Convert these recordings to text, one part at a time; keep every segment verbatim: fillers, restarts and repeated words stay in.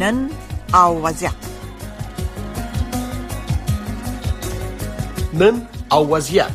نن او وضعیت. نن او وضعیت.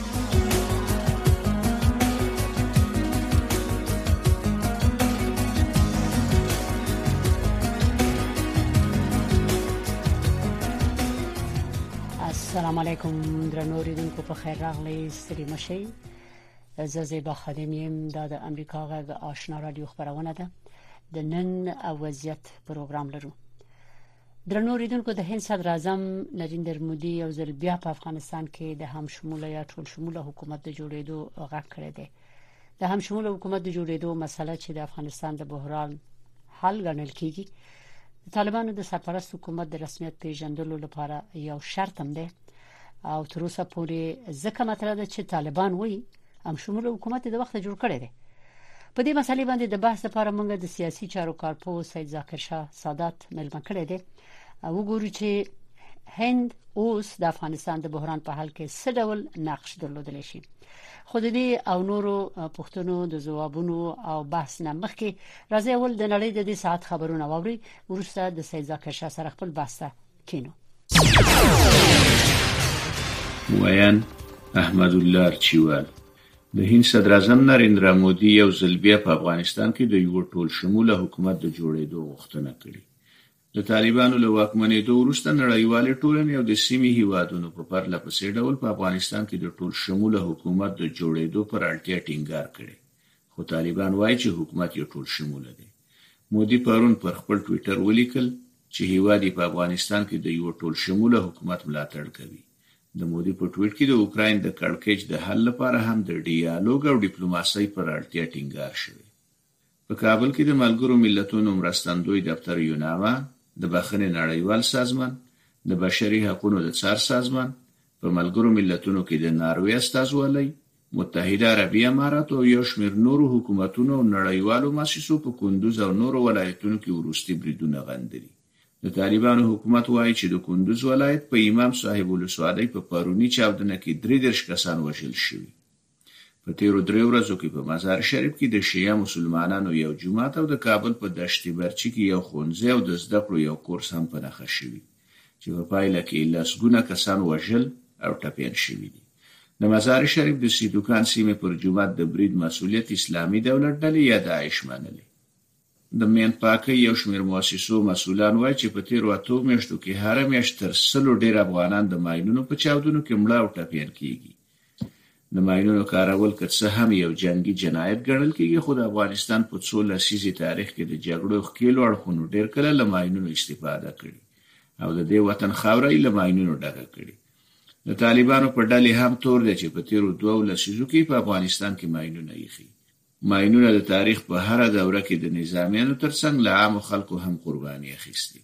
السلام علیکم درنو اوریدونکو، په خیر راغلی، ستړي مشئ. زه زیبا خادم یم. دا د امریکا غږ آشنا رادیو خبرونه ده. د نن او وضعیت پروګرام لرو. درنو اوریدونکو، د هند صدر اعظم نریندر مودي یو ځل بیا په افغانستان کې د هم شموله یا ټول شموله حکومت د جوړېدو غږ کړی دی. د هم شموله حکومت د جوړېدو مسله چې د افغانستان د بحران حل ګڼل کیږي، د طالبانو د سرپرست حکومت د رسمیت پیژندلو لپاره یو شرط هم دی او تر اوسه پورې ځکه مطرح ده چې طالبان وایي هم شموله حکومت د وخت جوړ کړی دی. په دې مسلې باندې د بحث لپاره موږ د سیاسي چارو کارپوه سید ذاکر شاه سادات ملمه کړی دی او وګورو چې هند اوس د افغانستان د بحران په حل کې څه ډول نقش درلودلی شي. خو د دې او نورو پوښتنو د ځوابونو او بحث نه مخکې راځي اول د نړۍ د دې ساعت خبرونه واوري، وروسته د سید ذاکر شاه سره خپل بحث ته کینو. ویان احمد الله چوال. د هند صدر اعظم نریندرا مودي یو ځل بیا په افغانستان کې د یو ټول شموله حکومت د جوړېدو غوښتنه کړې. د طالبانو له واکمنېدو وروسته نړیوالې ټولنې او د سیمې هیوادونو په پرله پسې ډول په افغانستان کې د ټول شموله حکومت د جوړېدو پر اړتیا ټینګار کړي، خو طالبان وایي چې حکومت یو ټول شموله دی. مودي پرون پر خپل ټویټر ولیکل چې هیواد په افغانستان کې د یو ټول شموله حکومت ملاتړ کوي. د مودي په ټویټ کې د اوکراین د کړکېچ د حل لپاره هم د ډیالوګ او ډیپلوماسۍ پر اړتیا ټینګار شوی. په کابل کې د ملګرو ملتونو مرستندوی دفتر یوناما، د بخښنې نړیوال سازمان، د بشري حقوقو د څار سازمان، په ملګرو ملتونو کې د ناروې استازولۍ، متحده عربي امارات او یو شمېر نورو حکومتونو او نړیوالو مؤسسو په کندوز او نورو ولایتونو کې وروستي بریدونه غندلي. د طالبانو حکومت وایي چې د کندوز ولایت په امام صاحب ولسوالۍ په پرونی چاودنه کې درې دېرش کسان وژل شوي. په تیرو درې ورځو کې په مزار شریف کې د شیعه مسلمانانو یو جومات او د کابل په دشت برچي کې یو ښوونځی او د زده کړو یو کورس هم په نښه شوي چې په پایله کې لسګونه کسان وژل او ټپیان شوي دي. د مزار شریف د سیدوکان سیمې پر جومات د برید مسؤلیت اسلامي دولت ډلې یا داعش منلې. د مین پاکۍ یو شمېر مؤسسو مسؤلان وایي چې په تیرو اتو میاشتو کې هره میاشت تر سلو ډېر افغانان د ماینونو په چاودنو کې مړه او ټپیان کیږي. د ماینونو کارول که څه هم یو جنگي جنایت ګڼل کیږي، خو د افغانستان په څو لسیزې تاریخ کې د جګړو ښکېلو اړخونو ډېر کله له ماینونو استفاده کړې او د دې وطن خاوره یې له ماینونو ډکه کړې. د طالبانو په ډلې هم تور دی چې په تیرو دوو لسیزو کې په افغانستان کې ماینونه ایښي. ماینونه د تاریخ په هره دوره کې د نظامیانو ترڅنګ له عامو خلکو هم قرباني اخیستي.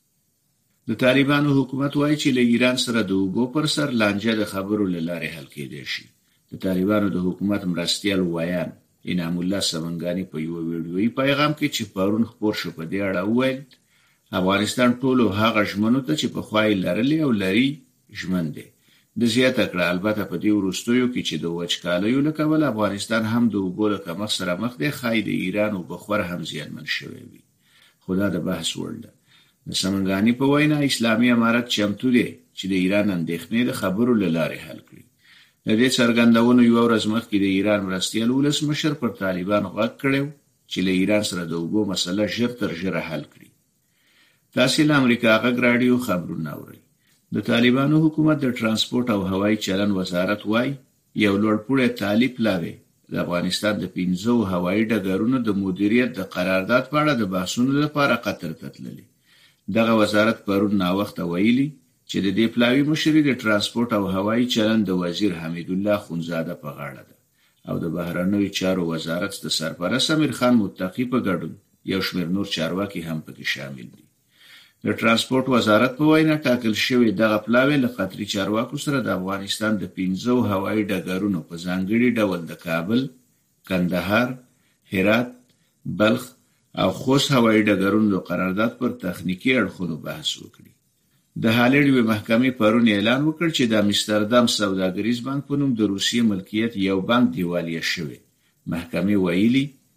د طالبانو حکومت وایي چې له ایران سره د اوبو پر سر لانجه د خبرو له لارې حل کېدای شي. د طالبانو د حکومت مرستیال ویان انعام الله سمنګانی په یو ویډیویي پیغام کې چې پرون خپور شو په دې اړه وویل افغانستان ټولو هغه ژمنو ته چې پخوا یې لرلې او لري ژمن دی. د زیاته کړه البته په دې وروستیو کې چې د وچکالیو له کبله افغانستان هم د اوبو له کمښت سره مخ دی، ښایي د ایران اوبخور هم زیانمن شوی وي. خو دا د بحث وړ ده. د سمنګانی په وینا اسلامي امارت چمتو دی چې د ایران اندېښنې د خبرو له لارې حل کړي. د دې څرګندونو یوه ورځ مخکې د ایران مرستیال ولسمشر پر طالبانو غږ کړی چې له ایران سره د اوبو مسله ژر تر ژره حل کړي. تاسې له امریکا غږ راډیو خبرونه اورئ. د طالبانو حکومت د ترانسپورت او هوایي چلن وزارت وایي یو لوړپوړی طالب پلاوی د افغانستان د پنځو هوایي ډګرونو د مدیریت د قرارداد په اړه د بحثونو لپاره قطر ته تللی. دغه وزارت پرون ناوخته ویلي چې د دې پلاوي مشري د ترانسپورت او هوایي چلن د وزیر حمید الله خونزاده په غاړه ده او د بهرنیو چارو وزارت د سرپرست امیر خان متقی په ګډون یو شمېر نور چارواکي هم پکې شامل دي. د ترانسپورت وزارت په وینا ټاکل شوی دغه پلاوی له قطري چارواکو سره د افغانستان د پنځو هوایي ډګرونو په ځانګړي ډول د کابل، کندهار، هرات، بلخ او خوست هوایي ډګرونو د قرارداد پر تخنیکی اړخونو بحث وکړي. د هالنډ یوې محکمې پرون اعلان وکړ چې د امستردام سوداګریز بانک په نوم د روسیې ملکیت یو بانک دیوالیه شوی. محکمې ویلي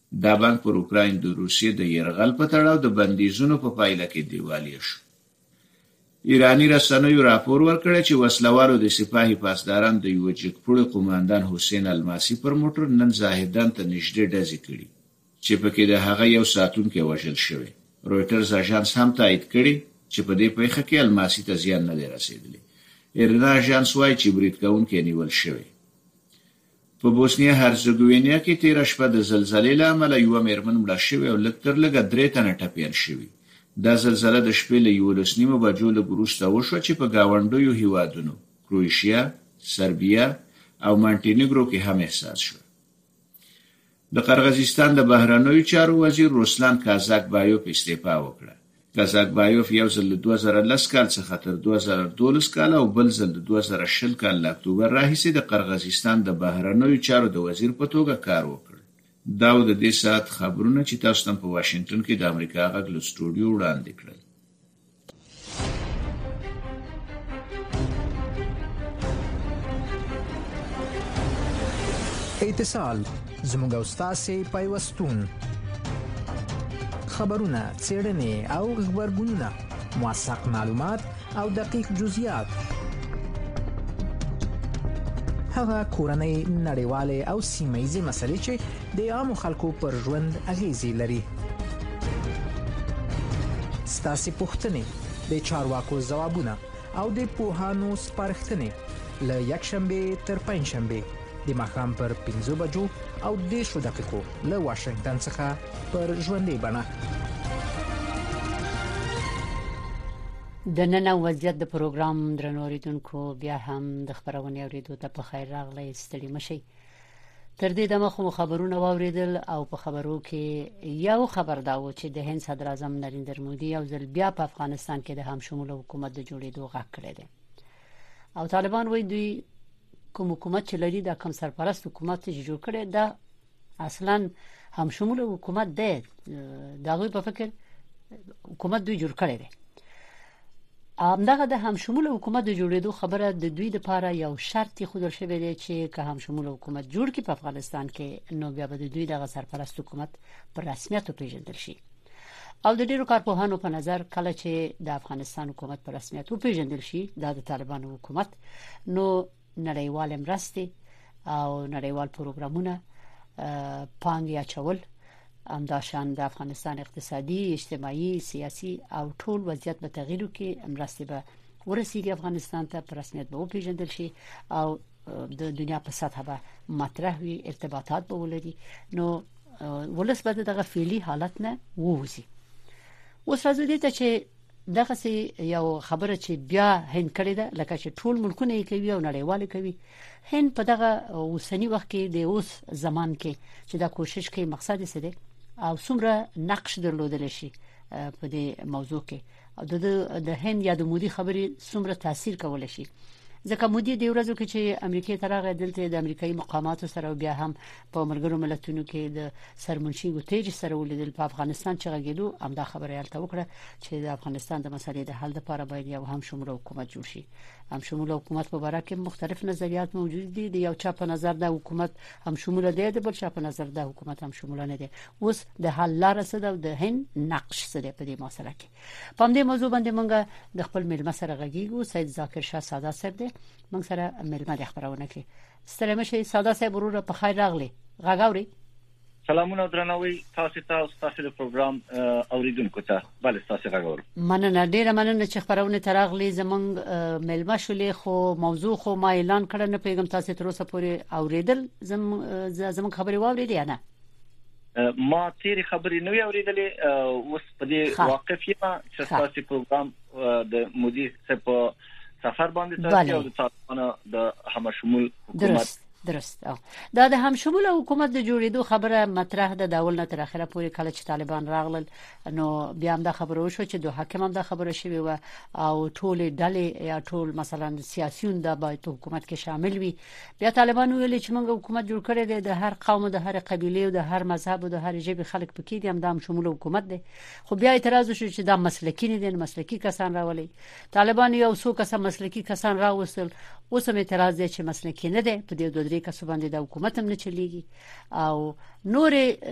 دا بانک پر اوکراین د روسیې د یرغل په تړاو د بندیزونو په پایله کې دیوالیه شو. ایرانی رسنیو راپور ورکړی چې وسلوالو د سپاهي پاسداران د یو جګپوړي قوماندان حسین الماسی پر موټر نن زاهدان ته نږدې ډزې کړي چې پکې د هغه یو ساتونکی وژل شوی. رويټرز اژانس هم تایید کړي چې په دې پیښه کې الماسی ته زیان نه دی رسیدلی. ایرنا اژانس وايي چې برید کوونکی نیول شوی. په بوسنیا هرزګوینیا کې تیر شپه د زلزلې له امله یو میرمن مړه شوې او لږ تر لږه درې تنه ټپیان شوي. دا زلزله د شپې له یولس نیمو بجو لږ وروسته وشوه چې په ګاونډیو هیوادونو کروشیا، سربیا او مانټینیګرو کې هم احساس شو. د قرغیزستان د بهرنیو چارو وزیر روسلان کازاکبایوف استعفا وکړه. کازاکبایوف یو ځل د دوه زره لس کال څخه تر دوه زره دولس کال او بل ځل د دوه زره شل کال له اکتوبر راهیسې د قرغیزستان د بهرنیو چارو د وزیر په توګه کار وکړ. دا د دې ساعت خبرونه چې تاسو ته په واشنگټن کې د امریکا غږ له سټوډیو وړاندې کړل. اتصال زموږ او ستاسو پیوستون خبرونه، څېړنې او خبرګونونه، موثق معلومات او دقیق جزئیات، هغه کورنۍ، نړیوالې او سیمه‌ییزې مسلې چې د عامو خلکو پر ژوند اغیزې لري. ستاسو پوښتنې، د چارواکو ځوابونه او د پوهانو سپارښتنې له یکشنبه تر پنځشنبه د ماښام پر پنځه بجو او دېرش دقیقو له واشنگټن څخه پر ژوندۍ بڼه. د نن وضعیت د پروګرام درنو اوریدونکو بیا هم د خبرونه اوریدو ته په خیر راغلی، ستړي مشي. تر دې دمه خو خبرونه واوریدل او په خبرو کې یو خبر دا و چې د هند صدر اعظم نریندر مودي یو ځل بیا په افغانستان کې د هم شمول حکومت د جوړېدو غږ کړی دی او طالبان وایي دوی کوم حکومت چې لري دا کم سرپرست حکومت چې جوړ کړي دا اصلا هم شمول حکومت دی. دا غوي په فکر حکومت دوی جوړ کړي دی. امداغه د هم شمول حکومت د جوړېدو خبره د دوی لپاره یو شرط خودل شوی دی چې که هم شمول حکومت جوړ کړي په افغانستان کې نو بیا به د دوی دغه سرپرست حکومت پر رسمیت پیژندل شي. او د ډیرو کارپوهانو په نظر کله چې د افغانستان حکومت پر رسمیت پیژندل شي دا د طالبانو حکومت نو نړیوال مرستې او نړیوال پروګرامونه پانګې اچول همداشان د افغانستان اقتصادي، اجتماعي، سیاسي او ټول وضعیت په تغییر کې مرستې به ورسیږي افغانستان ته په رسمیت به وپیژندل شي او د دنیا په سطح به مطرح وي، ارتباطات به ولري. نو ولس به دغه فعلی حالت نه ووځي. اوس راځي دې ته چې دغه سي یو خبره چې بیا هند کړی ده لکه چې ټول ملکونه یې کوي او نړیوال کوي. هند په دغه اوسنی وخت کې د اوس زمان کې چې دا کوشش کوي مقصد یې څه دی او څومره نقش درلودل شي په دې موضوع کې او د هند یا د مودي خبرې څومره تاثیر کولای شي. ځکه مودي د ورځو کې چې امریکای ترغه دلته د امریکایي مقاماتو سره بیا هم په ملګرو ملتونو کې د سرمنشي ګوتېج سره ولیدل په افغانستان چې غږیدو همدا خبره یالته وکړه چې د افغانستان د مسلې د حل لپاره باید یو هم شمول حکومت جوړ شي. هم شمول حکومت په اړه کې مختلف نظریات موجود دي. د یو چا په نظر د حکومت هم شمول دی، د بل چا په نظر د حکومت هم شمول نه دی. اوس د حل لار څه ده او د هند نقش څه دی په دې مسله کې. په دې موضوع باندې موږ د خپل ملمه سره غږیږو. سید ذاکر شاه ساده صاحب دی موږ سره ملمه د خبرونه کې. ستړي مشه ساده صاحب ورور په خیر راغلی. غاغوري سلامونه درنوي تاسو ته او تاسو د پروګرام اوریدونکو ته. بله تاسو غاغور مننه ډیره مننه چې خبرونه تراغلي زمونږ ملمه شولې خو موضوع خو ما اعلان کړ نه پیغام تاسو تر اوسه پورې اوریدل زم زمونږ خبري واوریدې نه ما تیری خبرې نو اوریدلې اوس په دې واقف یم چې تاسو پروګرام د مودي په سفر باندې تاسو او د طالبانو د هم شمول حکومت درست او دا د هم شمول حکومت د جوړېدو خبره مطرح ده. د اول نه تر اخره پورې کله چې طالبان راغلل نو بیا هم دا خبره وشو چې دوه حکم هم دا خبره شوی و او ټول ډلې یا ټول مثلا سیاسيون د باید حکومت کې شامل وي. بیا طالبان ویل چې موږ حکومت جوړ کړی دی د هر قوم د هر قبيله او د هر مذهب او د هر ژبې خلک پکې دي هم د هم شمول حکومت دی. خو بیا اعتراض وشو چې دا مسلکی نه دي، مسلکی کسان راولي. طالبان یو څو کسان مسلکی کسان راوصل اوس هم اعتراض دی چې مسلکی نه دي. په دې دوه درې دې کسو باندې د حکومت هم نه چلیږي او نور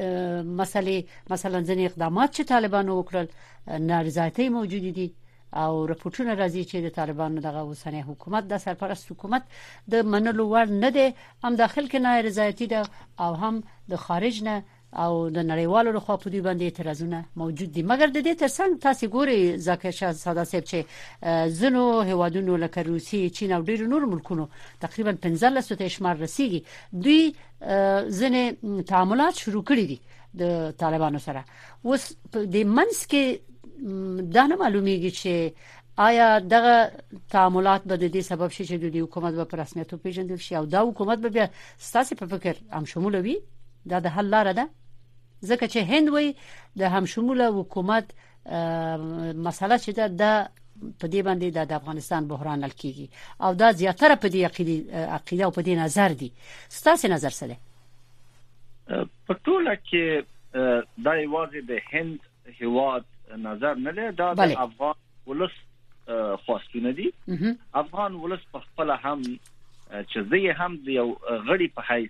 مسلې مثلا ځینې اقدامات چې طالبانو وکړل نارضایتي موجود دي او رپورټونه راځي چې د طالبانو دغه اوسنۍ حکومت د سرپرست حکومت د منلو وړ نه دی، هم داخل کې نارضایتي ده او هم د خارج نه او د نړیوالو لخوا په دې باندې اعتراضونه موجود دي. مګر د دې ترڅنګ تاسو ګوري ځکه چې ساده صاحب چې زنو هوادونو لکه روسي، چین او ډېر نور ملکونو تقریبا پنځلس ته شمار رسیدي، دوی ځنې تعاملات شروع کړي دي د طالبانو سره. اوس د منځ کې دا نه معلومیږي چې آیا دغه تعاملات به د دې سبب شي چې د حکومت په رسمیت پیژندل شي او دا حکومت به بیا ستاسو په فکر هم شمول وي؟ دا د حل لاره ده ځکه چې هند وي د هم شموله حکومت مسله چې دا د په دې باندې د افغانستان بحران حل کیږي او دا زیاتره په دې عقیده عقیده او په دې نظر دي. ستاسو نظر څه دی؟ په ټوله کې دا یوازې د هند هیواد نظر نه دی، دا د افغان ولس خواستونه دي. افغان ولس په خپل هم چې زه هم د یو غړي په حیث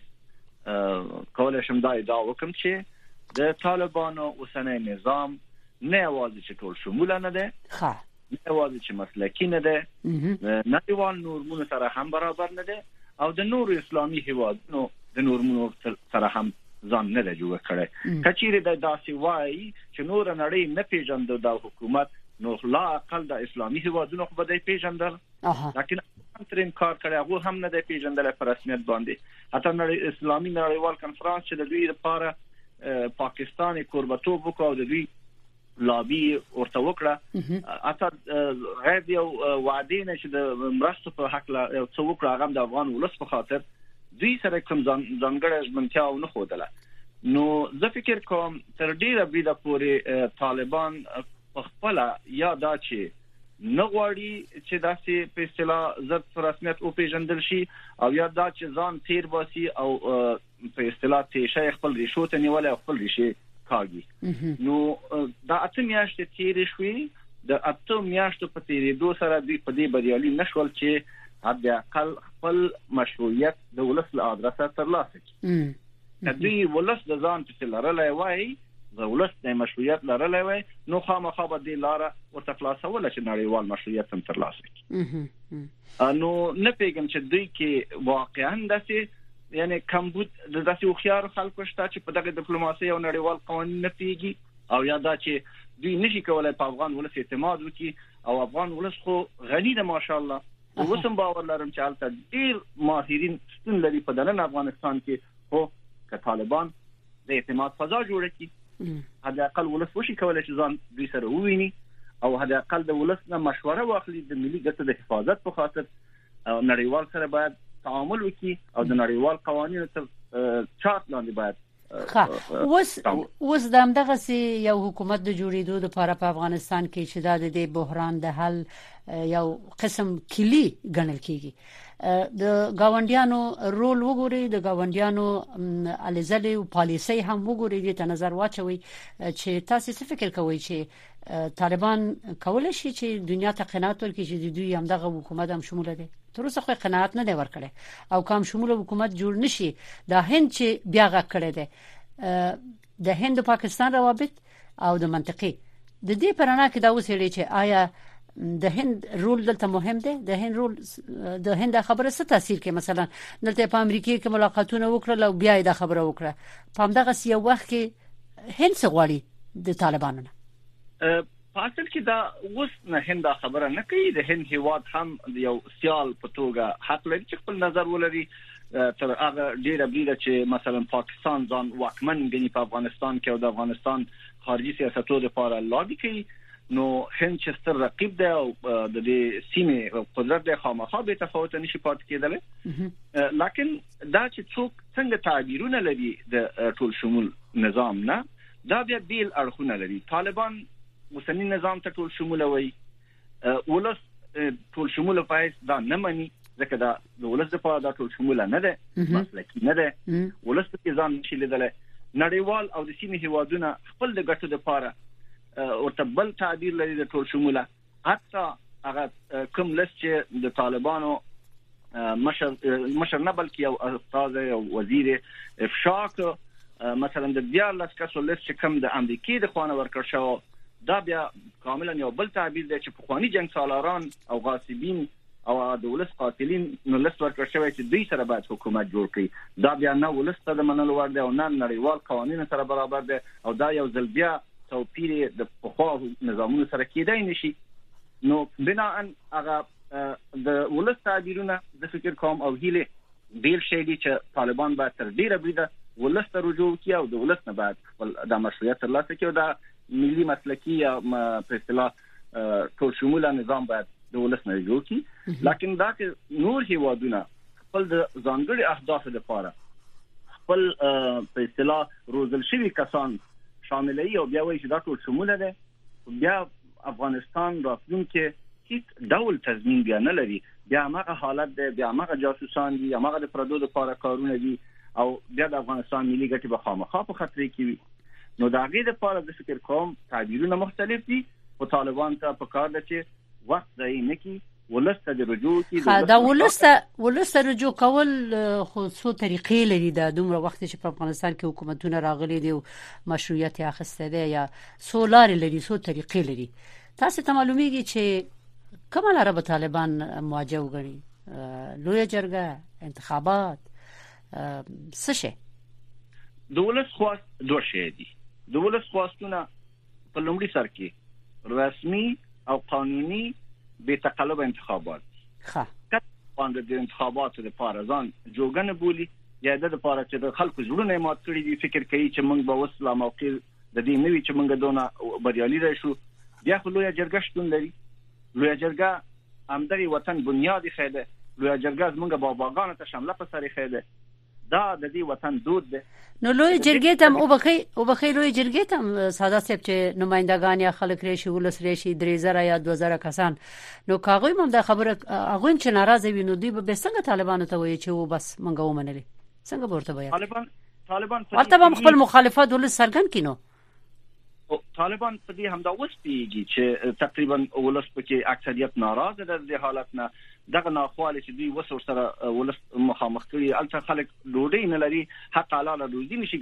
کولای شم دا ادعا وکم چې د طالبانو اوسنۍ نظام نه یوازې چې ټول شموله نه ده، ښه نه یوازې چې مسلکي نه ده، نړیوال نورمونو سره هم برابر نه ده او د نور اسلامي هیوادونو د نورمونو سره هم ځان نه دی جوړ کړی. کچېره د داسې وایي چې نور نړۍ نه پیژندل د حکومت، نو لا اقل د اسلامي هیوادونو خو به پیژندل، لکه ترين کار کړی هغه هم نه دی پیژندل په رسمیت باندې. حتی نړۍ اسلامي نړیوال کنفرانس چې د دوی لپاره پاکستان کوربتوب وکړ او د دوی لابي ورته وکړه، حتی غیر یو وعده نه چې د مرستو په حق لا څو وکړه هغه د افغان ولس په خاطر دوی سره کوم ځانګړی ژمنتیا نه خوده. نو زه فکر کوم تر ډیره بریده پورې طالبان په خپل یا دا چې نه غواړي چې داسې په اصطلاح ضد رسمیت او پیژندل شي او یا دا چې ځان تیر باسي او په اصطلاح تیشه خپل ریشو ته نیول او خپل ریشه کاږي. نو دا اته میاشتې تیر شوي، د اته میاشتو په تیریدو سره دوی په دې بریالي نشول چې حد اقل خپل مشروعیت د ولس له ادرسه ترلاسه کړي. دوی ولس د ځان په لارلای وای، د ولس د مشروعیت لارلای وای، نو خامخا به د لاره ورته خلاصول چې نړیوال مشروعیت هم ترلاسه کړي. نو نه پیګم چې دوی کې واقعا داسې یعنی کمبود د داسې خيار خلکو شته چې په دغه ډیپلوماسي او نړیوال قوانین نه پیږي او یا دا چې دوی نشي کولای په افغان ولس اعتماد وکړي او افغان ولس خو غني ده ماشاءالله. وسم باور لرم چې حالت ډیر ماهرین ستون لري په دننه افغانستان کې، خو که طالبان د اعتماد فضا جوړ کړي حد اقل ولس وشي کولای چې ځان دوی سره وویني او حد اقل د ولس نه مشوره واخلي د ملي ګټو د حفاظت په خاطر نړیوال سره باید تعامل وکړي او د نړیوال قوانینو تر چارت لاندې باید اوس اوس د همدغه سي یو حکومت د جوړېدو لپاره په افغانستان کې چې د دې بحران د حل یو قسم کلی ګڼل کیږي. د گاونډیانو رول وګوري، د گاونډیانو الزلي او پالیسي هم وګوري، د نظر واچوي چې تاسو څه فکر کوئ چې طالبان کولای شي چې دنیا ته قناعت ورکړي چې دوی هم دغه حکومت هم شمول دي؟ تر اوسه خو قناعت نه دی ورکړي او کوم شمول حکومت جوړ نشي. دا هند چې بیا غږ کړی دی د هند او پاکستان روابط او د منطقي د دې پرانه کې دا وسیړي چې آیا د هند رول دلته مهم دی؟ د هند رول د هند خبره څه تاثیر کوي؟ مثلا دلته په امریکا کې ملاقاتونه وکړل او بیا دا خبره وکړه، په همدغه یو وخت کې هند څه غواړي د طالبانو نه؟ په اصل کې دا اوس نه هند خبره نه کوي. د هند هیواد هم یو سیال په توګه حق لري چې خپل نظر ولري تر هغه ډیره بریده چې مثلا پاکستان ځان واکمن غني په افغانستان کې او د افغانستان خارجي سیاستونو لپاره لابي کوي. نو هند چې ستر رقیب دی او د دې سیمې قدرت د خامخا به تفاوت نشي پات کېدل، لکن دا چې څوک څنګه تعبیرونه لري د ټول شمول نظام نه، دا بیا بیل اړخونه لري. طالبان اوسنی نظام ته ټول شمول وایي، ولس ټول شمول پایس دا نه مني ځکه دا د ولس لپاره دا ټول شمول نه ده، مسلکي نه ده، ولس په ځان نشي لیدل. نړیوال او د سیمې هیوادونه خپل د ګټو لپاره ورته بل تعبیر لري د ټول شموله. حتی هغه کوم لست چې د طالبانو مشر مشر نه بلکې یو استاد او وزیر افشا مثلا د دیارلس کسو لیست چې کوم د امریکای د خوانه ورکړ شو دا بیا کاملا یو بل تعبیر دی چې په خواني جنگ سالاران او غاصبین او د ولس قاتلین نو لیست ورکړ شوی چې دوی سره باید حکومت جوړ کړي دا بیا نه ولس ته د منلو وړ دی او نه نړیوال قوانینو سره برابر دی او دا یو ځل بیا توپیر د پخوا نظامونو سره کېدای نشي نو بنا ان هغه د ولس تعبیرونه د فکر کوم او هیله بیل شي چې طالبان باید تر ډیره بریده ولس ته رجوع کړي او د ولس نه باید خپل د مشروعیت ترلاسه کړي او د ملي مسلکي یا په اصطلاح ټول شموله نظام باید د ولس نه جوړ کړي لکه دا چې نور هیوادونه خپل د ځانګړي اهداف لپاره خپل په اصطلاح روزل شوي کسان شاملوي او بیا وایي چې دا ټول شموله ده بیا افغانستان راتلونکي هیڅ ډول تضمین بیا نه لري بیا هغه حالت ده بیا هغه جاسوسان دي هغه د پردو لپاره کارونه دي او بیا د افغانستان ملي ګټې به خامخا په خطر کې وي نو دا غي د لپاره د فکر کوم تعبیرونه مختلف دي او طالبان ته په کار ده چې وخت ځای نه کی ولسته د رجوع کې دا ولسته ولسته رجوع کول خو څو طریقې لري دا دومره وخت چې په افغانستان کې حکومتونه راغلي دي او مشروعیت یې اخیسته دي یا څو لارې لري څو طریقې لري تاسو ته معلومیږي چې کومه لاره به طالبان مواجه وګڼي لویه جرګه انتخابات څه شي د ولس خواست دوه شي دي د ولس خواستونه په لومړي سر کې رسمي او قانوني به تقلب انتخابات ښه کله د انتخاباتو لپاره ځان جوګنه بولی یا د لپاره چې د خلکو زړونه مات کړی دي فکر کوي چې موږ به وسله موقع د دې نوي چې موږ دونه بریالي راشو بیا خو لویه جرګه شتون لري لویه جرګه امدري وطن بنیادی خېده لویه جرګه موږ باباګانو ته شامله په سری خېده دا د دې وطن دود ده نو لوی جرګې ته او بخي او بخي لوی جرګې ته ساده سپ چې نمائندگان یا خلک راشي ولس راشي درې زره یا دوه زره کسان نو کاغوی مم د خبره هغه چې ناراضه وي نو دوی به څنګه طالبانو ته وایي چې و بس منګو منلي څنګه ورته وایي طالبان طالبان ورته هم خپل مخالفت ولس سرګن کینو طالبان په دې همدا وسپیږي چې تقریبا ولس پکې اکثریت ناراضه ده د حالت نه دغه ناخواله چې دوی وسور سره ولس مخامخ کړي البته خلک ډوډۍ نه لري حق حلاله روزي نشي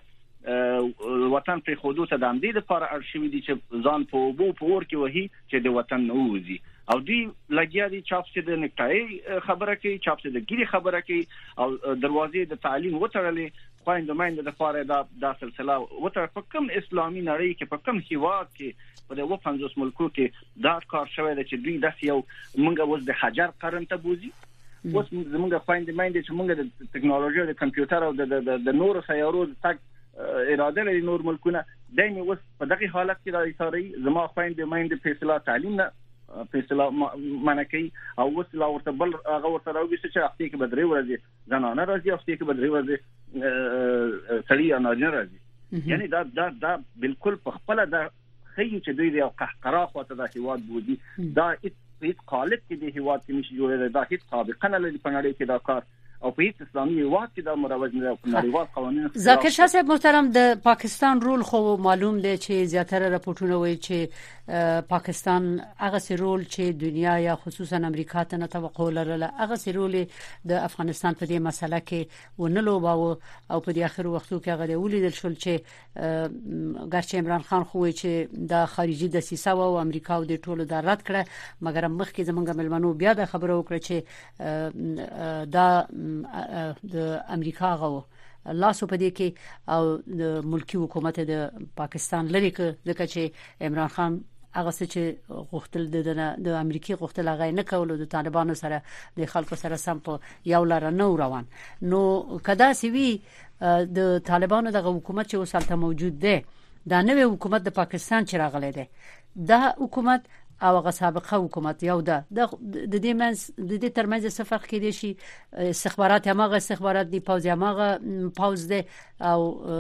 ګټله وطن په خودو ته د امدې لپاره ارشوي دي چې ځان په وبو په ور کې وਹੀ چې د وطن نوځي او دوی لګیا دي چاپ چې د نکټای خبره کوي چاپ چې د ګيري خبره کوي او دروازې د تعلیم وترلې خويند مایند د لپاره دا د سلسله وتر په کوم اسلامي نړۍ کې په کوم هیواد کې په دغه پنځوس ملکو کې دا کار شوی دی چې دوی د یو منګه وز د حجر قرن ته بوزي اوس موږ خويند مایند چې موږ د ټکنالوژي د کمپیوټر او د د نور سیارو تک اراده لري نور ملکونه دایمي اوس په دغه حالت کې د ایثاري زما خويند مایند په اصطلاح تعلیم نه په اصطلاح منکي او اوس لا ورته بل هغه ورته راوي چې اختي کې بدري ورځي زنانه راځي اختي کې بدري ورځي سړی یا نارینه راځي یعنی دا دا دا بالکل په خپل دا خي چې دوی د قهقرا خواته د هیواد بودي دا هیڅ قالب کې د هیواد کې نشي جوړېدل دا هیڅ سابقه نه لري په نړۍ کې دا کار او په هیڅ اسلامي هیواد کې دا مروج نه په نړیوال قوانینو ذکر شاه صاحب محترم د پاکستان رول خو معلوم دی چې زیاتره راپورټونه وایي چې پاکستان هغه سي رول چې دنیا یا خصوصا امریکا ته نه توقع لرله هغه سي رول د افغانستان په دې مسله کې ونلو باو او په دې اخر وختو کې هغه ولیدل شول چې ګرچې عمران خان خو وایي چې د خارجي د سیسه او امریکا او د ټولو د رد کړه مګر مخکې زمونږ ملمنو بیا د خبرو وکړه چې دا د امریکا غو لاسو په دې کې او د ملکی حکومت د پاکستان لري کې ځکه چې عمران خان هغه چې غوښتل د د امریکای غوښتل هغه نه کول د طالبانو سره د خلکو سره سم په یو لار نه روان نو کدا سی وی د طالبانو د حکومت چې وسالته موجود ده دا نوې حکومت د پاکستان چې راغلی ده دا حکومت او هغه سابقه حکومت یو ده د دې منځ د دې ترمنځ څه فرق کې دي شي استخبارات هغه استخبارات دی پوز هغه پوز ده او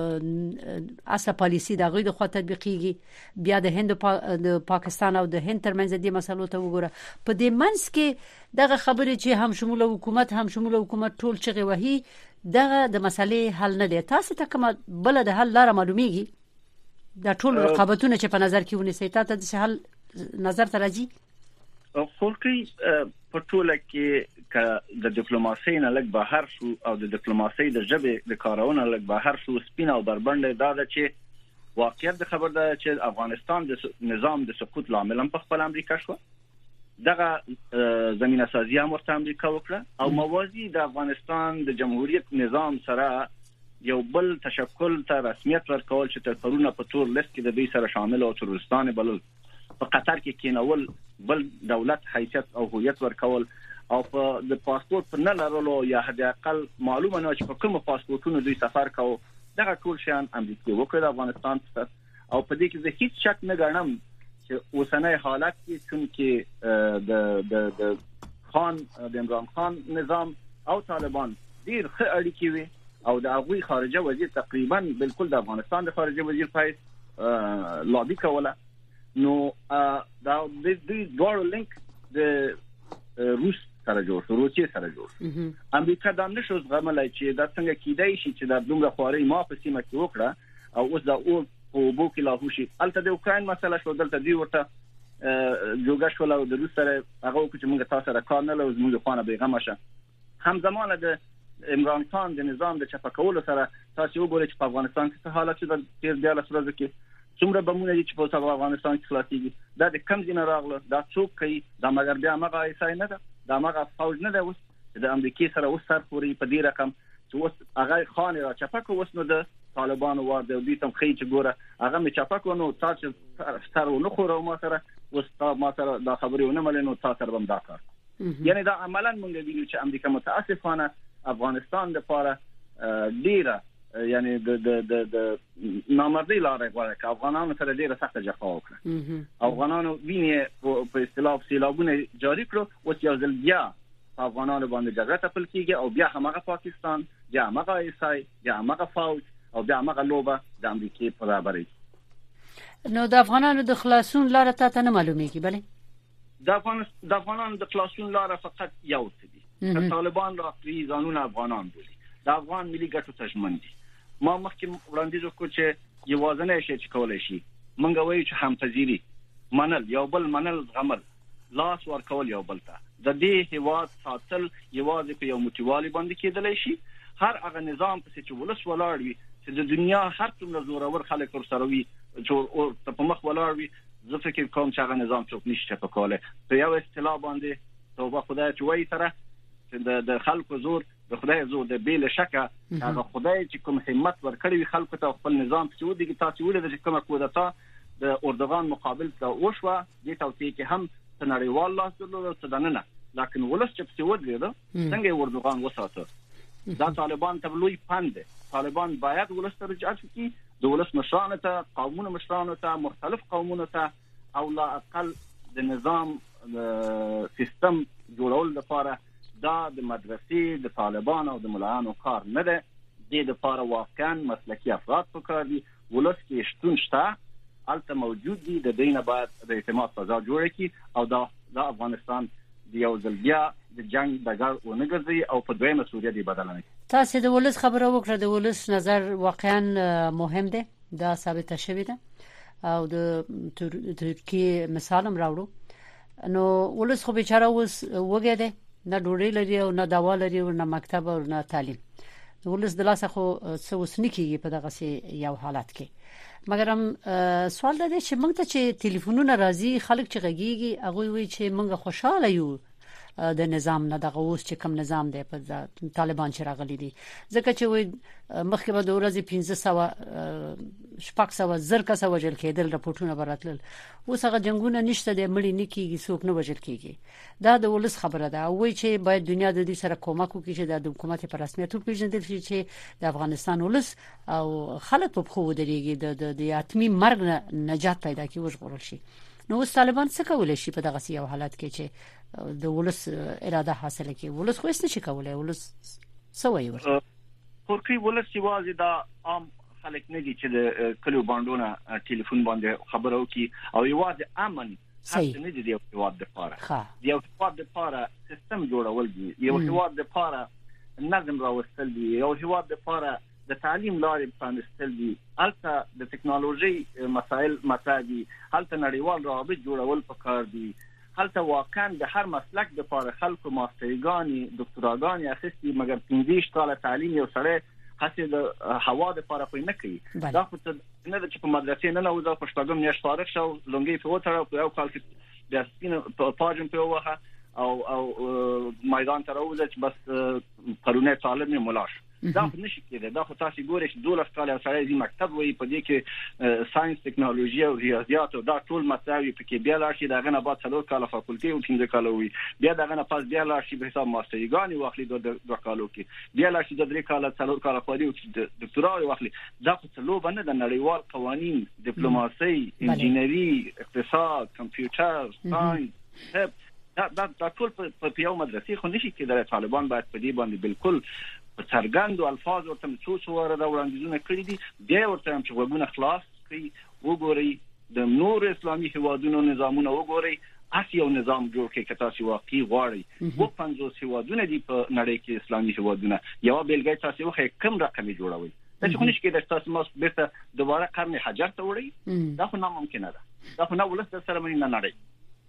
اصله پالیسی دغه د خو تطبیقيږي بیا د هند د پاکستان او د هند ترمنځ دې مسلو ته وګوره په دې منځ کې دغه خبره چې هم شمول حکومت هم شمول حکومت ټول چغي وهي دغه د مسلې حل نه دی تاسو ته کوم بل د حل لار معلومیږي دا ټول رقابتونه چې په نظر کې ونیسي تاسو د حل نظر ته راځي خلکي په ټوله کې ک د ډیپلوماسۍ نه لګ بهر شو او د ډیپلوماسۍ د ژبې د کارونه لګ بهر شو سپین او بربند دا د چې واقعیت د خبر ده چې افغانستان د نظام د سقوط لامل هم په خپل امریکا شو دغه زمينه سازي هم ورته امریکا وکړه او موازي د افغانستان د جمهوریت نظام سره یو بل تشکل ته رسمیت ورکول چې تر پرونه په تور لیست کې د دې سره شامل او ترورستان بلل په قطر کې کېنول بل دولت حیثیت او هویت ورکول او په د پاسپورت پر نه لرلو یا حد اقل معلومه نه چې په کوم پاسپورتونو دوی سفر کوي دغه ټول شیان امریکا وکړه د افغانستان څخه او په دې کې زه هیڅ شک نه ګڼم چې اوسنۍ حالت کې چې د د د خان د عمران خان نظام او طالبان ډیر ښه اړیکې وي او د هغوی خارجه وزیر تقریبا بالکل د افغانستان د خارجه وزیر په لابي کوله نو دا د دې دوه لینک د روس سره جوړ شو روسي سره جوړ امریکا دا نشو زغملای چې دا څنګه کیدای شي چې دا دومره خواري ما په سیمه کې وکړه او اوس دا او په بو کې لا هوشي الته د اوکرين مسله شو دلته دی ورته جوګه شو له د روس سره هغه چې موږ تاسو سره کار نه لوز موږ خانه بیغمه شه هم زمانه د عمران خان د نظام د چپکولو سره تاسو وګورئ چې په افغانستان کې حالت چې د تیر دیاله سره ځکه څومره بمونه چې په افغانستان کې خلاصيږي دا د کم دینه راغله دا څوک کوي دا مګر بیا مغه ایسای نه ده دا مغه فوج نه ده اوس د امریکای سره اوس سر پوري په دې رقم چې اوس هغه خان را چپک اوس نو د طالبانو ور د دې تم خي چې ګوره هغه می چپک نو تاسو سره نو خو ما سره اوس ما سره دا خبرونه ملنو تاسو سره هم دا کار یعنی دا عملاً مونږ وینو چې امریکا متاسفانه افغانستان د لپاره ډیره یعنی د د د د نامردی لاره غواړي چې افغانانو سره ډیره سخته جفا وکړي افغانانو ویني په اصطلاح سیلابونه جاری کړو او چې ځل بیا افغانانو باندې جګړه تپل کیږي او بیا همغه پاکستان بیا همغه ایسای بیا همغه فوج او بیا همغه لوبه د امریکای په برابرۍ نو د افغانانو د خلاصون لاره ته نه معلومیږي بله د افغان د افغانانو د خلاصون لاره فقط یو څه دي طالبان راځي ځانونه افغانان بولي د افغان ملي ګټو ته ژمن دي ما مخکې وړاندیز وکړ چې یوازنی شی چې کولای شي مونږ وایو چې همپذیری منل یو بل منل زغمل لاس ورکول یو بل ته د دې هیواد ساتل یوازې په یو موټیوالي باندې کېدلی شي هر هغه نظام په چې ولس ولاړ وي چې د دنیا هر څومره زورور خلک ورسره وي چې په مخ ولاړ وي زه فکر کوم چې هغه نظام څوک نشي په کوله په یو اصطلاح باندې توبه خدای چې وایي سره د د خلکو زور د خدای زور د بیل شکه هغه خدای چې کوم همت ورکړي وي خلکو ته خپل نظام چې ودی کې تاسو ولې د کومه کودتا د اردوغان مقابل ته وشوه د توصیه کې هم سنړیوال لاس درلود څه دننه لکه ولس چې څه ودی دا څنګه اردوغان وساته دا طالبان ته لوی پند طالبان باید ولس ته رجعت وکړي د ولس مشرانو ته قومونو مشرانو ته مختلف قومونو ته او لا اقل د نظام سیستم جوړول لپاره دا د مدرسې د طالبان او د ملایانو کار نه ده د لپاره واقعا مسلکي افراد پکار دي ولس کې شتون شته الته موجود دي د دینه باید د اعتماد فضا جوړ کړي او دا د افغانستان د یو ځل بیا د جنگ دګر و نه ګرځي او په دویمه سوریه دی بدل نه تاسو د ولس خبره وکړه د ولس نظر واقعا مهم دی دا ثابت شوی ده او د ترکیه مثالم راوړو نو ولس خو بیچاره اوس وګه ده نه ډوډۍ لري او نه دوا لري او نه مکتب او نه تعلیم ولس د لاسه خو څه وسنی کیږي په دغه سي یو حالت کې مګر هم سوال ده چې موږ ته چې ټلیفونونه راځي خلک چې غږیږي هغه وی چې موږ خوشاله یو د نظام نه دغه اوس چې کوم نظام دی په طالبان چې راغلي دي ځکه چې وي مخکې به د ورځې پنځه سوه شپږ سوه زر کسه وژل کېدل راپورټونه براتل اوس هغه جنگونه نشته د مړی نه کیږي څوک نه وژل کیږي دا د ولس خبره ده وای چې باید دنیا د دې سره کومک وکړي چې د حکومت په رسمیت وپیژندل شي چې د افغانستان ولس او خلک په خو درېږي د د اتمی مرګ نجات پیدا کیږي وژغورل شي نو اوس طالبان څه کولای شي په دغه یو حالت کې چې د ولس اراده حاصله کړي ولس خو هیڅ نشي کولای ولس سوي ورته ترکی ولس یوازې دا عام خلک نه دي چې د کلو باندونه ټلیفون باندې خبرو کوي او یوازې امن هڅه نه دي د هیواد لپاره د هیواد لپاره سیستم جوړول دي یو هیواد لپاره نظم راوستل دي یو هیواد لپاره د تعلیم لارې پرانستل دي البته د ټکنالوژي مسایل مطرح دي البته نړیوال روابط جوړول پکار دي هلته واقعا د هر مسلک د لپاره خلکو ماستریګانی دکتوراګانی اخیستي مګر پنځه کاله تعلیم یو سره هڅه د هوا د لپاره پوي نه کوي دا خو نه د چې په مدرسې نه نو په شپږم میاشت فارغ شو لونګي په وتره په یو کال کې د سپین په پاجم په وخه او او میدان ته راوځي چې بس قانوني طالب نه ملاش دا خو نشي کېده دا خو تاسو ګورئ چې دولس کاله سره د مکتب وي په دې کې ساينس ټکنالوژي او ریاضیات او دا ټول مساوي پکې بیا لاشي دغه نه بعد څلور کاله فاکولټي او پنځه کاله وي بیا دغه نه پاس بیا لاشي به حساب ماستریګانی واخلي د دوه کالو کې بیا لاشي د درې کاله څلور کاله پورې او ډاکټرا واخلي دا خو څلور باندې د نړیوال قوانين ډیپلوماسي انجینری اقتصاد کمپیوټر ساينس دا دا ټول په یو مدرسې خو نشي کېدای طالبان باید په دې باندې بالکل په څرګندو الفاظ ورته څو څو ورته وړاندیزونه کړی دي بیا ورته چې وګونه خلاص کړي وګوري د نور اسلامي هوادونو نظامونه وګوري اسی یو نظام جوړ کړي که تاسو واقعي غواړئ و پنځوس هوادونه دي په نړۍ کې اسلامي هوادونه یو بلګای تاسو خو کم رقمي جوړوي دا چې خو نشي کېدای تاسو ماس بیرته دوباره قرن حجر ته وړي دا خو ناممکن ده دا خو نه ولست سره منی نه نړۍ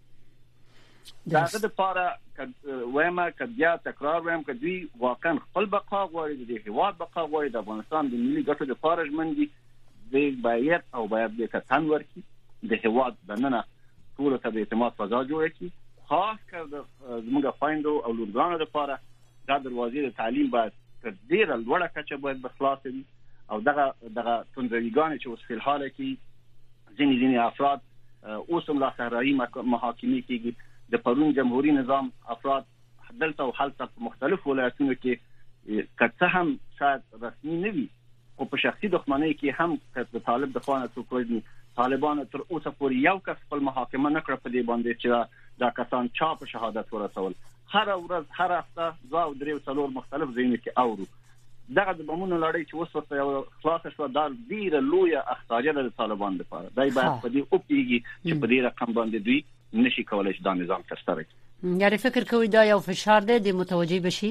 داغه د پاره وایمه کبیا تکرار وایم ک دوی واقعا خپل بقا غواړي د هیواد بقا غواړي د افغانستان د ملي ګټو د پاره ژمنډي د باید او باید د کتان ورکی د هیواد بننه ټول ته د اعتماد فضا جوړ کی خاص کر د زموږ فایندو او لورګانو د پاره دا دروازې د تعلیم باید تر ډیره لوړه کچه باید بخلاص وي او دغه دغه تندرګان چې اوس په حال کې ځینې ځینې افراد اوس هم لا صحرایي محاکمې کېږي د پرون جمهوریت نظام افراد دلته او حالته په مختلفو ولایتونو کې کڅه هم شاید رسمي نه وي او په شخصي دښمنۍ کې هم د طالب د خوانه څوک وایي طالبان تر اوسه پورې یو کس خپل محاکمه نه کړ په دې باندې چې دا کسان چا په شهادت ورسول هر ورځ هر هفته ځاو درې څلور مختلف ځایونه کې اورو دغه د بمونو لړۍ چې اوس ورته یو خلاص شو دا ډیره لویه اخطاریه د طالبان لپاره دای باید په دې او پیږي چې په دې رقم باندې دوی نشي کولای چې دا نظام ترسره کړي یعنی فکر کوي دا یو فشار دی د متوجي بشي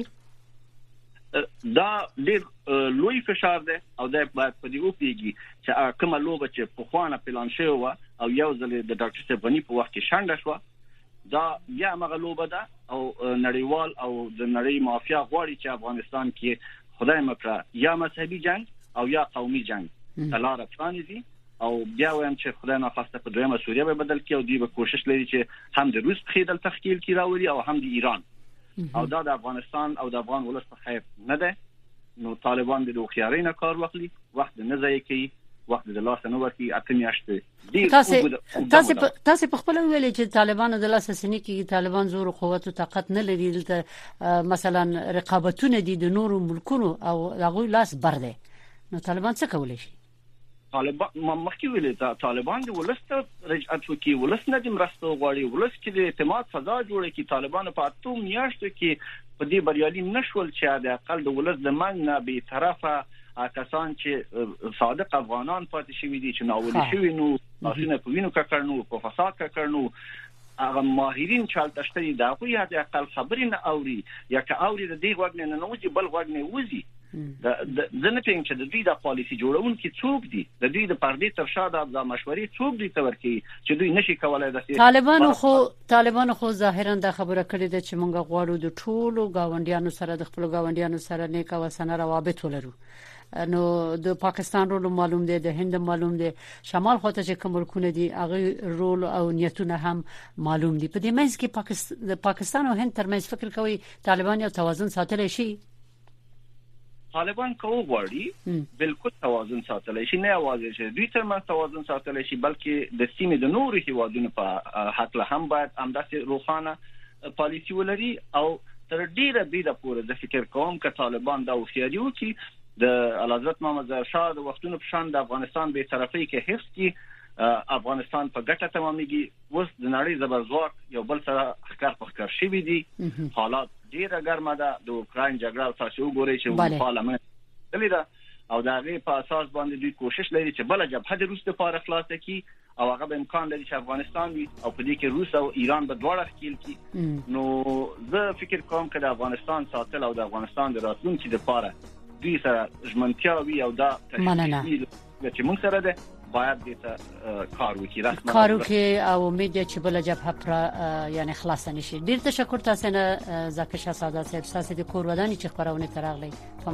دا ډیر لوی فشار دی او دا باید په دې او پیږي چې کومه لوبه چې په خوانه پلان شوی و او یو ځل د ډاکټر سپنی په وخت کې شانډه شو دا بیا مغلوبه ده او نړیوال او د نړۍ مافیا غواړي چې افغانستان کې خدای مکړه یا مذهبي جنگ او یا قومي جنگ تلاره پرانیزي او بیا وایم چې خدای نه خواسته په دویمه سوریه به بدل کړي او دوی به کوشش لري چې هم د روس په خیدل تخکیل کی راولي او هم د ایران او دا د افغانستان او د افغان ولس په خیر نه ده نو طالبان د دوخیاري نه کار واخلي وخت نه ځای کوي وخت د لاس نه ورتي اته میاشتې تاسو تاسو تاسو په خپل ویل چې طالبان د لاس سنې کې طالبان زور او قوت او طاقت نه لري دلته مثلا رقابتونه دي د نورو ملکونو او هغه لاس برده نو طالبان څه کولای شي طالبان مخکې ویلې طالبان د ولست رجعت وکي ولست نه د مرسته غواړي ولست کې د اعتماد فضا جوړه کی طالبان په اتو میاشتو کې په دې بریالي نشول چې د اقل د ولست د من نه به طرفه کسان چې صادق افغانان پاتې شوی دي چې ناولي شوی نو تاسو په وینو کا کړنو په فساد کا کړنو هغه ماهرین چالتشتري دا خو یا د اقل خبرې نه اوري یا که اوري د دې وګ نه نه وځي بل وګ نه وځي د ځنه پېم چې د دوی د پالیسي جوړون کې څوک دي د دوی د پردې تر شا د مشورې څوک دي تور کې چې دوی نشي کولای د طالبانو خو طالبانو خو ظاهرا د خبره کړې ده چې مونږ غواړو د ټولو گاونډیانو سره د خپل گاونډیانو سره نیک او سن روابط ولرو نو د پاکستان رول معلوم دی د هند معلوم دی شمال خواته چې کوم ملکونه دي هغه رول او نیتونه هم معلوم دي په دې منځ کې پاکستان د پاکستان او هند ترمنځ فکر کوي طالبان یو توازن ساتلی شي طالبان کوو غواړي بالکل توازن ساتلی شي نه یوازې چې دوی ترمنځ توازن ساتلی شي بلکې د سیمې د نورو هیوادونو په حق له هم باید همداسې روښانه پالیسي ولري او تر ډیره بیره پورې د فکر کوم چې طالبان دا وخیاري وکړي د حضرت محمد ظاهر شاه د وختونو په شان د افغانستان به طرفي کې حفظ کی افغانستان په ګټه تمامېږي اوس د نړۍ زبرځواک یو بل سره ښکار په ښکار شي دي حالات ډیره ګرمه ده د اوکراین جګړه تاسو وګورئ چې پارلمان دلی دا او دا غي په اساس باندې دوی کوشش لري چې بل جبهه د روس لپاره خلاص کړي او هغه به امکان لري چې افغانستان وي او په دې کې روس او ایران به دواړه ښکیل کړي نو زه فکر کوم چې د افغانستان ساتل او د افغانستان د راتلونکي لپاره دوی سره ژمنتیا وي او دا مننه چې موږ سره ده باید دې کار وکړي رسمي کار وکړي او امید چې بل جبهه پر یعنی خلاص نشي. ډیر تشکر تاسو نه زکه شاه ساده صاحب تاسو د کور ودانې چې خبرونه ترغلي.